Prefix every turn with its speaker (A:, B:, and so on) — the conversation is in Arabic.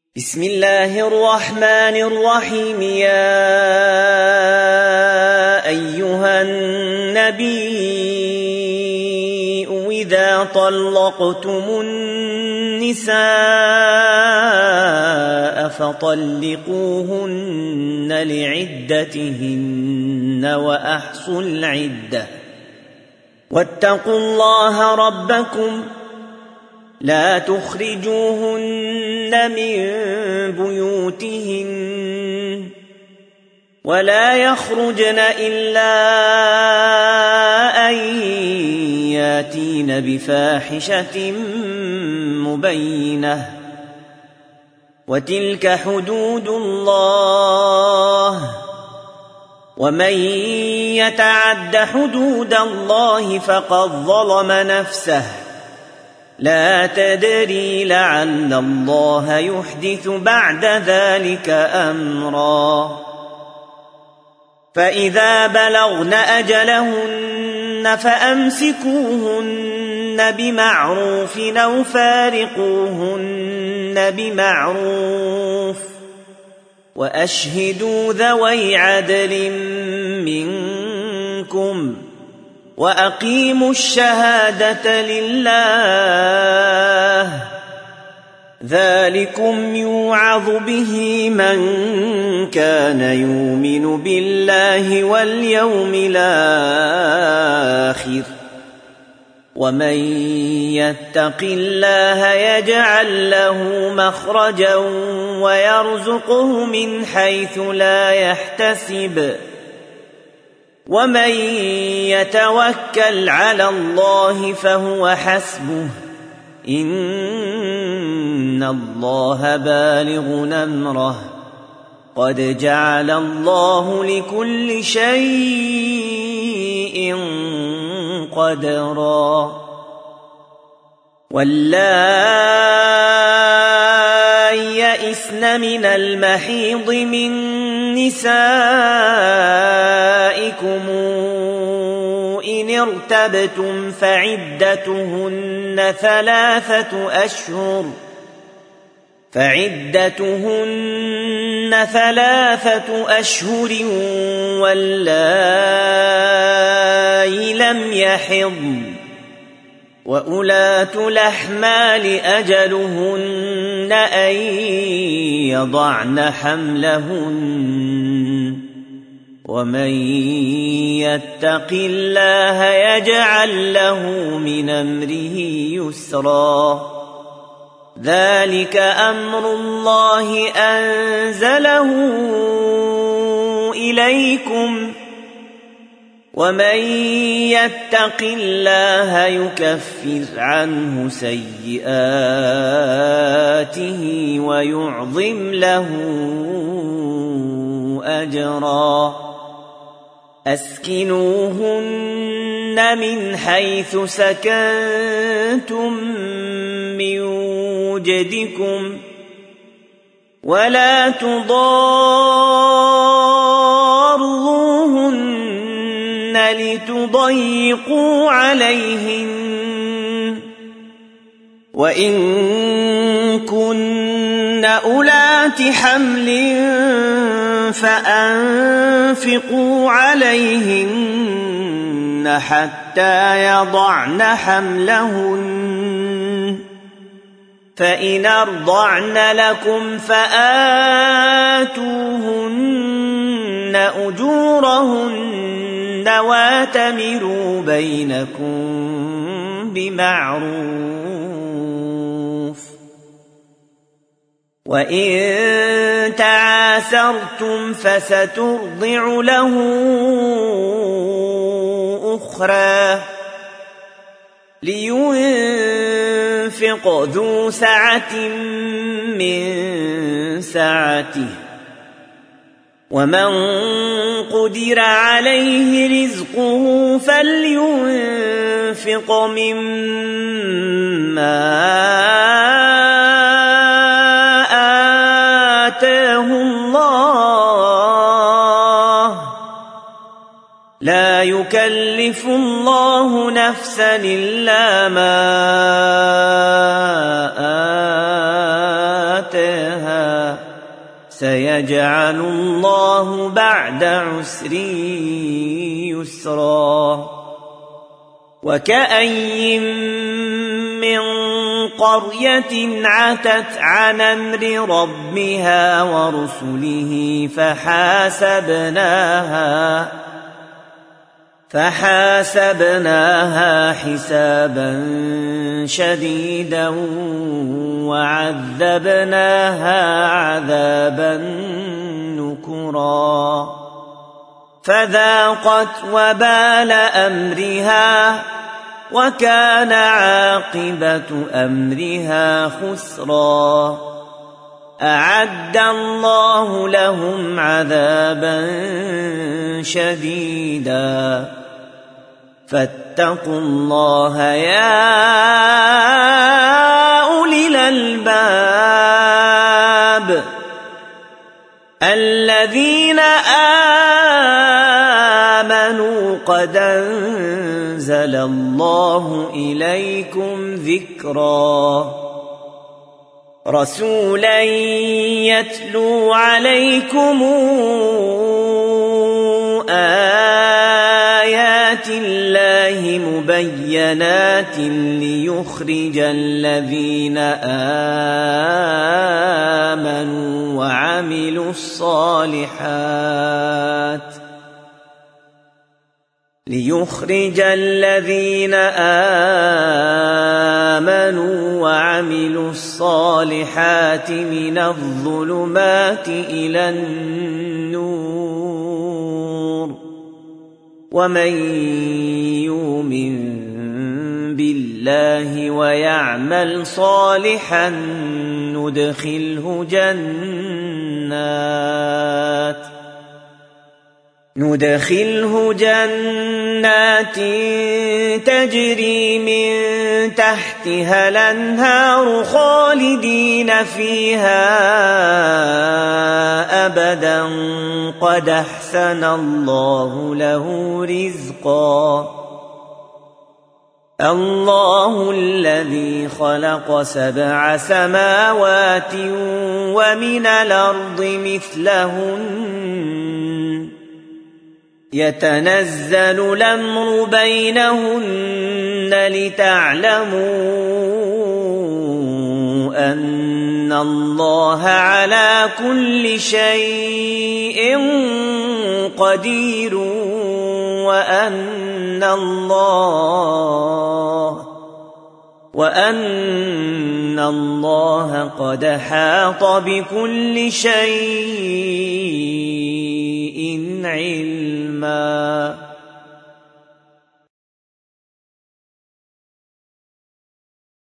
A: بسم الله الرحمن الرحيم. يا أيها النبي إذا طلقتم النساء فطلقوهن لعدتهن وأحصوا العدة واتقوا الله ربكم لا تخرجوهن من بيوتهن ولا يخرجن إلا أن ياتين بفاحشة مبينة وتلك حدود الله ومن يتعد حدود الله فقد ظلم نفسه لا تدري لعل الله يحدث بعد ذلك أمرا. فإذا بلغن أجلهن فأمسكوهن بمعروف أو فارقوهن بمعروف وأشهدوا ذوي عدل منكم وأقيموا الشهادة لله ذلكم يوعظ به من كان يؤمن بالله واليوم الآخر ومن يتق الله يجعل له مخرجا ويرزقه من حيث لا يحتسب ومن يتوكل على الله فهو حسبه إن الله بالغ أمره قد جعل الله لكل شيء قدرا. واللائي يئسن من المحيض من نسائكم إن ارتبتم فعدتهن ثلاثة أشهر واللائي لم يحضن وأولاة الأحمال أجلهن أن يضعن حملهن ومن يتق الله يجعل له من أمره يسرا. ذلك أمر الله أنزله إليكم ومن يتق الله يكفر عنه سيئاته ويعظم له أجرا. أسكنوهن من حيث سكنتم من وجدكم ولا تضاروهن لتضيقوا عليهن وإن كن أولات حمل فأنفقوا عليهن حتى يضعن حملهن فإن أرضعن لكم فآتوهن أجورهن واتمروا بينكم بمعروف. وإن تعاسرتم فسترضع له أخرى لينفق ذو سعة من سعته ومن قدر عليه رزقه فلينفق مما آتاه الله لا يكلف الله نفسا إلا ما أخواتها سيجعل الله بعد عسر يسرا وكأي من قرية عتت عن أمر ربها ورسله فحاسبناها حسابا شديدا وعذبناها عذابا نكرا فذاقت وبال أمرها وكان عاقبة أمرها خسرا أعد الله لهم عذابا شديدا فاتقوا الله يا أولي الألباب الذين آمنوا قد أنزل الله إليكم ذكرا رسولا يتلو عليكم آيات الله مبينات ليخرج الذين آمنوا وعملوا الصالحات من الظلمات إلى النور ومن يؤمن بالله ويعمل صالحا ندخله جنات تجري من تحتها الأنهار خالدين فيها أبدا قد أحسن الله له رزقا الله الذي خلق 7 سماوات ومن الأرض مثلهن يتنزل الأمر بينهن لتعلموا أن الله على كل شيء قدير وأن الله قد حاط بكل شيء علما